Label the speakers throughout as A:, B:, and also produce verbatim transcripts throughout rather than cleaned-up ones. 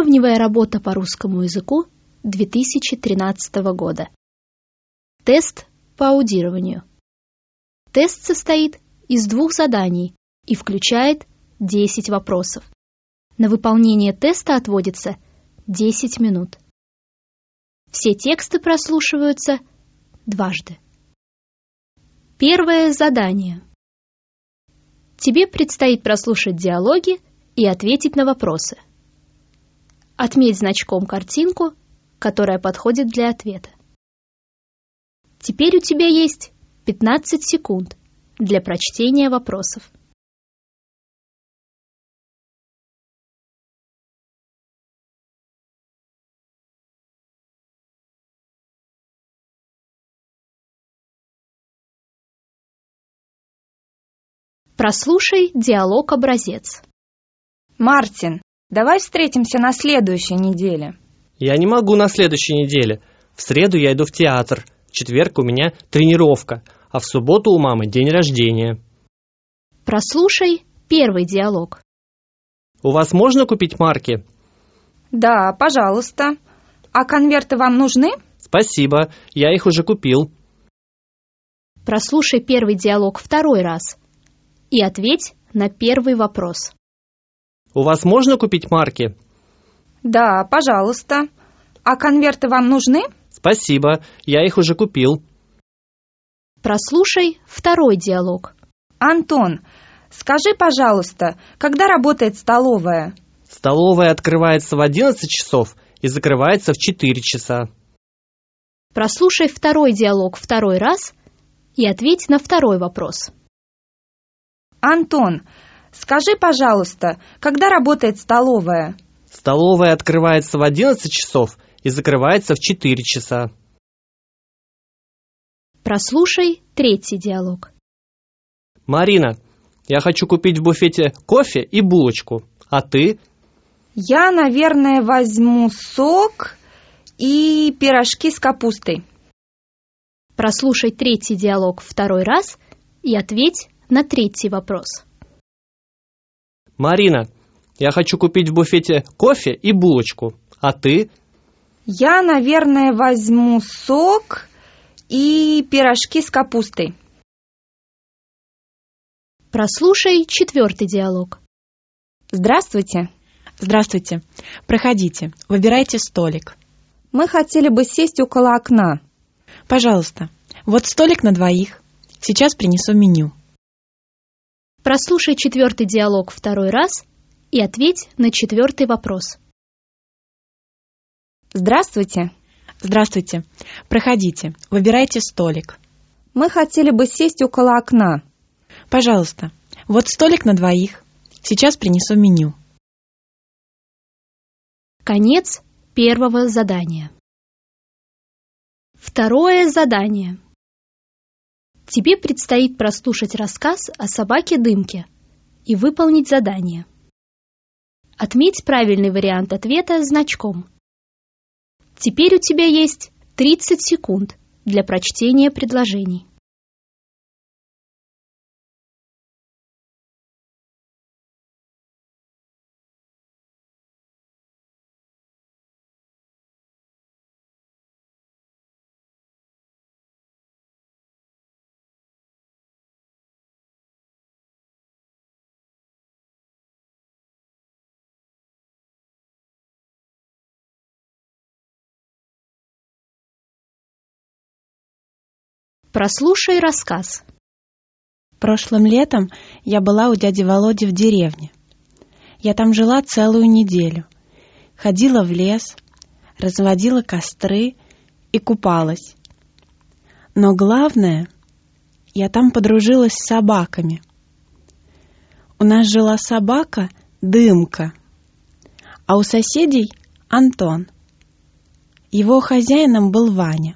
A: Сравнивая работа по русскому языку две тысячи тринадцатого года. Тест по аудированию. Тест состоит из двух заданий и включает десять вопросов. На выполнение теста отводится десять минут. Все тексты прослушиваются дважды. Первое задание. Тебе предстоит прослушать диалоги и ответить на вопросы. Отметь значком картинку, которая подходит для ответа. Теперь у тебя есть пятнадцать секунд для прочтения вопросов. Прослушай диалог-образец.
B: Мартин, давай встретимся на следующей неделе.
C: Я не могу на следующей неделе. В среду я иду в театр, в четверг у меня тренировка, а в субботу у мамы день рождения.
A: Прослушай первый диалог.
C: У вас можно купить марки?
B: Да, пожалуйста. А конверты вам нужны?
C: Спасибо, я их уже купил.
A: Прослушай первый диалог второй раз и ответь на первый вопрос.
C: У вас можно купить марки?
B: Да, пожалуйста. А конверты вам нужны?
C: Спасибо, я их уже купил.
A: Прослушай второй диалог.
B: Антон, скажи, пожалуйста, когда работает столовая?
C: Столовая открывается в одиннадцать часов и закрывается в четыре часа.
A: Прослушай второй диалог второй раз и ответь на второй вопрос.
B: Антон, скажи, пожалуйста, когда работает столовая?
C: Столовая открывается в одиннадцать часов и закрывается в четыре часа.
A: Прослушай третий диалог.
C: Марина, я хочу купить в буфете кофе и булочку. А ты?
B: Я, наверное, возьму сок и пирожки с капустой.
A: Прослушай третий диалог второй раз и ответь на третий вопрос.
C: Марина, я хочу купить в буфете кофе и булочку. А ты?
B: Я, наверное, возьму сок и пирожки с капустой.
A: Прослушай четвертый диалог.
B: Здравствуйте.
D: Здравствуйте. Проходите. Выбирайте столик.
B: Мы хотели бы сесть около окна.
D: Пожалуйста. Вот столик на двоих. Сейчас принесу меню.
A: Прослушай четвертый диалог второй раз и ответь на четвертый вопрос.
B: Здравствуйте.
D: Здравствуйте. Проходите. Выбирайте столик.
B: Мы хотели бы сесть около окна.
D: Пожалуйста. Вот столик на двоих. Сейчас принесу меню.
A: Конец первого задания. Второе задание. Тебе предстоит прослушать рассказ о собаке Дымке и выполнить задание. Отметь правильный вариант ответа значком. Теперь у тебя есть тридцать секунд для прочтения предложений. Прослушай рассказ.
D: Прошлым летом я была у дяди Володи в деревне. Я там жила целую неделю. Ходила в лес, разводила костры и купалась. Но главное, я там подружилась с собаками. У нас жила собака Дымка, а у соседей Антон. Его хозяином был Ваня.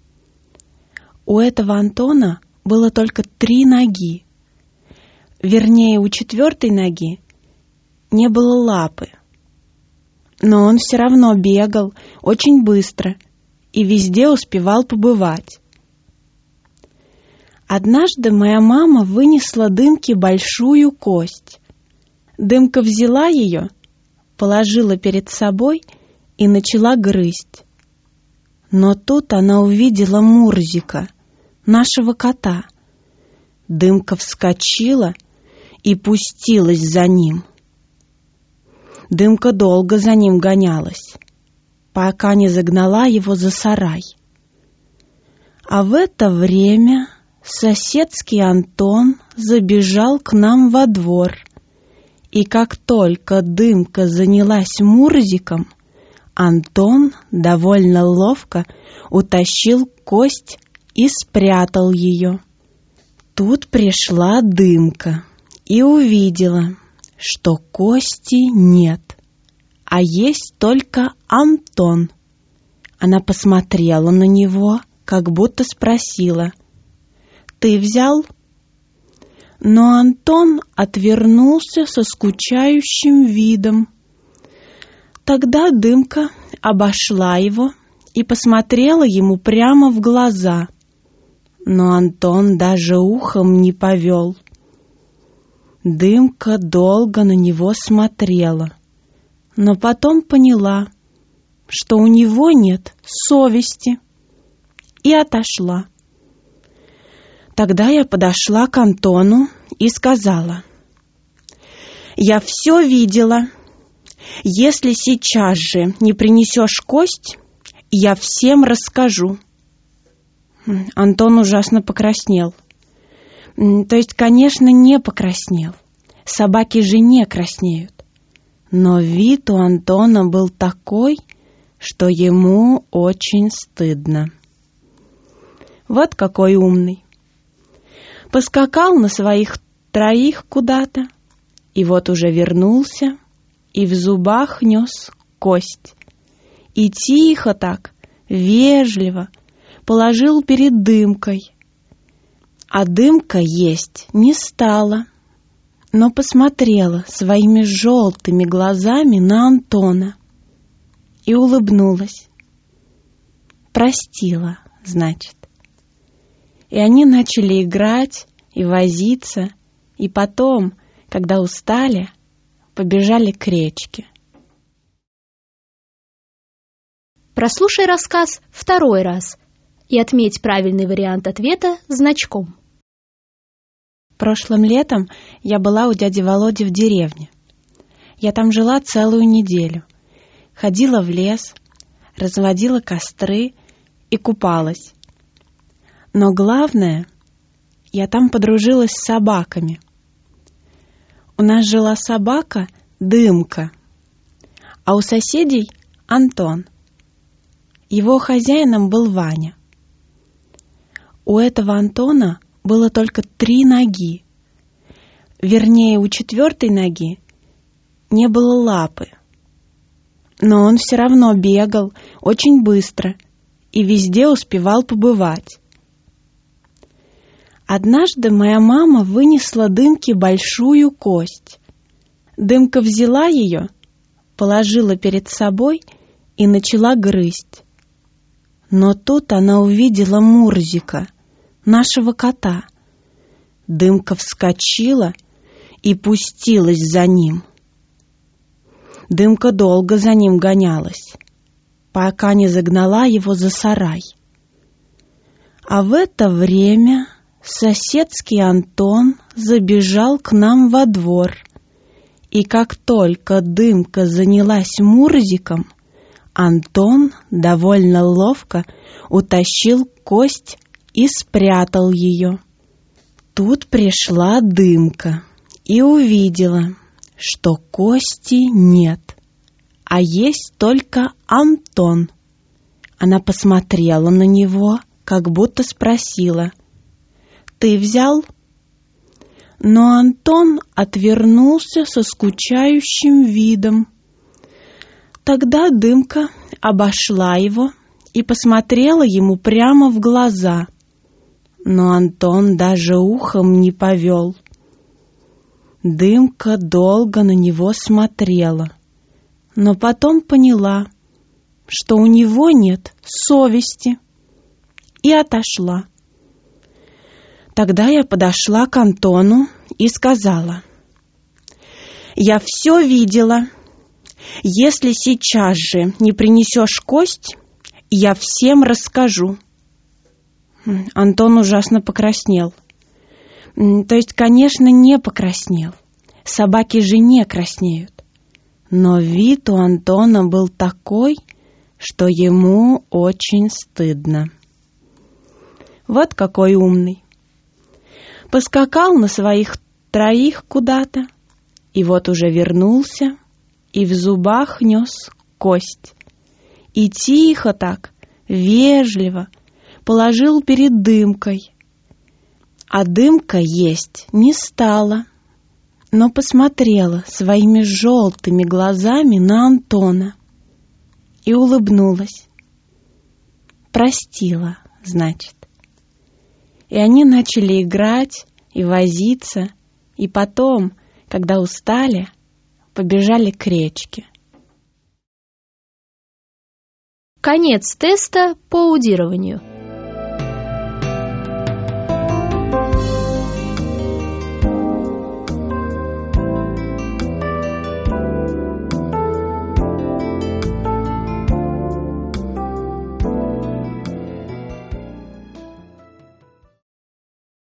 D: У этого Антона было только три ноги. Вернее, у четвертой ноги не было лапы. Но он все равно бегал очень быстро и везде успевал побывать. Однажды моя мама вынесла Дымке большую кость. Дымка взяла ее, положила перед собой и начала грызть. Но тут она увидела Мурзика, нашего кота. Дымка вскочила и пустилась за ним. Дымка долго за ним гонялась, пока не загнала его за сарай. А в это время соседский Антон забежал к нам во двор, и как только Дымка занялась Мурзиком, Антон довольно ловко утащил кость и спрятал ее. Тут пришла Дымка и увидела, что кости нет, а есть только Антон. Она посмотрела на него, как будто спросила: «Ты взял?» Но Антон отвернулся со скучающим видом. Тогда Дымка обошла его и посмотрела ему прямо в глаза. Но Антон даже ухом не повел. Дымка долго на него смотрела, но потом поняла, что у него нет совести, и отошла. Тогда я подошла к Антону и сказала: «Я все видела. Если сейчас же не принесешь кость, я всем расскажу». Антон ужасно покраснел. То есть, конечно, не покраснел. Собаки же не краснеют. Но вид у Антона был такой, что ему очень стыдно. Вот какой умный. Поскакал на своих троих куда-то, и вот уже вернулся, и в зубах нес кость. И тихо так, вежливо положил перед Дымкой. А Дымка есть не стала, но посмотрела своими желтыми глазами на Антона и улыбнулась. Простила, значит. И они начали играть и возиться, и потом, когда устали, побежали к речке.
A: Прослушай рассказ второй раз и отметь правильный вариант ответа значком.
D: Прошлым летом я была у дяди Володи в деревне. Я там жила целую неделю. Ходила в лес, разводила костры и купалась. Но главное, я там подружилась с собаками. У нас жила собака Дымка, а у соседей Антон. Его хозяином был Ваня. У этого Антона было только три ноги. Вернее, у четвертой ноги не было лапы. Но он все равно бегал очень быстро и везде успевал побывать. Однажды моя мама вынесла Дымке большую кость. Дымка взяла ее, положила перед собой и начала грызть. Но тут она увидела Мурзика, нашего кота. Дымка вскочила и пустилась за ним. Дымка долго за ним гонялась, пока не загнала его за сарай. А в это время соседский Антон забежал к нам во двор, и как только Дымка занялась Мурзиком, Антон довольно ловко утащил кость и спрятал ее. Тут пришла Дымка и увидела, что кости нет, а есть только Антон. Она посмотрела на него, как будто спросила: «Ты взял?» Но Антон отвернулся со скучающим видом. Тогда Дымка обошла его и посмотрела ему прямо в глаза. Но Антон даже ухом не повел. Дымка долго на него смотрела, но потом поняла, что у него нет совести, и отошла. Тогда я подошла к Антону и сказала: «Я все видела. Если сейчас же не принесешь кость, я всем расскажу. Антон ужасно покраснел. То есть, конечно, не покраснел. Собаки же не краснеют. Но вид у Антона был такой, что ему очень стыдно. Вот какой умный. Поскакал на своих троих куда-то, и вот уже вернулся, и в зубах нес кость. И тихо так, вежливо положил перед Дымкой. А Дымка есть не стала, но посмотрела своими желтыми глазами на Антона и улыбнулась. Простила, значит. И они начали играть и возиться, и потом, когда устали, побежали к речке.
A: Конец теста по аудированию.